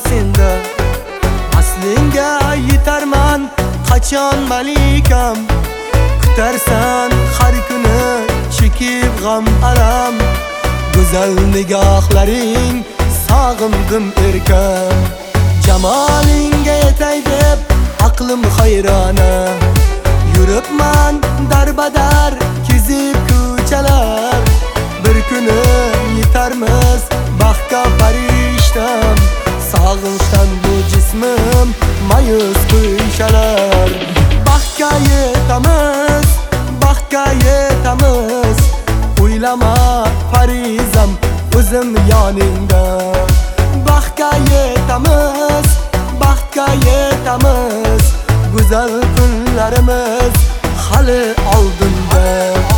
senda. Aslinga yetarman qachon malikam. Kutarsan har kuni chekib g'am alam. Go'zal nigohlaring sog'indim erkam. Jamolingga yetay deb aqlim hayrona. Yuribman darbadar kezib ko'chalar. Bir kuni yetarmiz baxtga farishtam. Sog'inchdan bu jismim mayus qo'yshalar. Baxtga yetamiz, baxtga yetamiz. O'ylama farizam o'zim yoningda. Baxtga yetamiz, baxtga yetamiz. Go'zal kunlarimiz hali oldinda.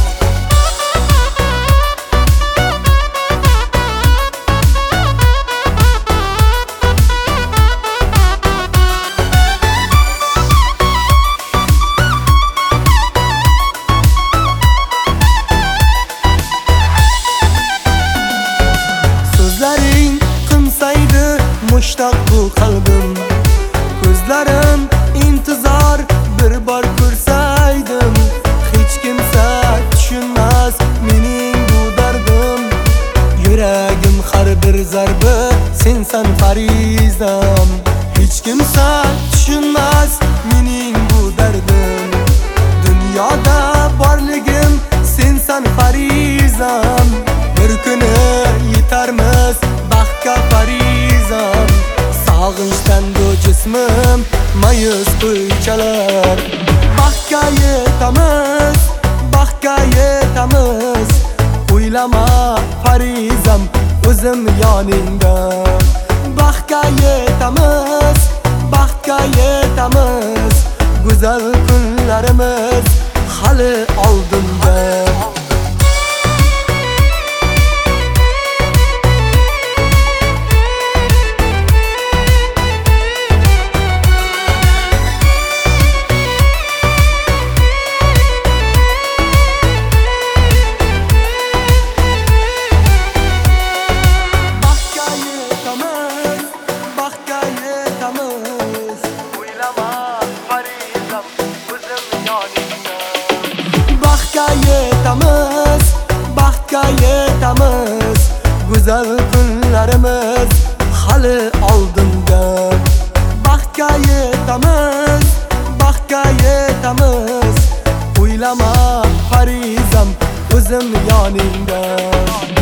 So'zlaring qimsaydi mushtoq bu qalbim. Ko'zlarim intizor bir bor ko'rsaydim. Hech kimsa tushunmas mening bu dardim. Yuragim har bir zarbi sensan farizam. Hech kimsa tushunmas mening bu dardim. Dunyoda borligim sensan farizam. Bir kuni yetarmiz baxtga farizam. Sog'inchdan bu jismim mayus qo'ychalar. Baxtga yetamiz, baxtga yetamiz. O'ylama farizam o'zim yoningda. Baxtga yetamiz, baxtga yetamiz. Go'zal kunlarimiz hali oldinda. Baxtga yetamiz, baxtga yetamiz. Go'zal kunlarimiz hali oldinda. Baxtga yetamiz, baxtga yetamiz. O'ylama farizam o'zim yoningda.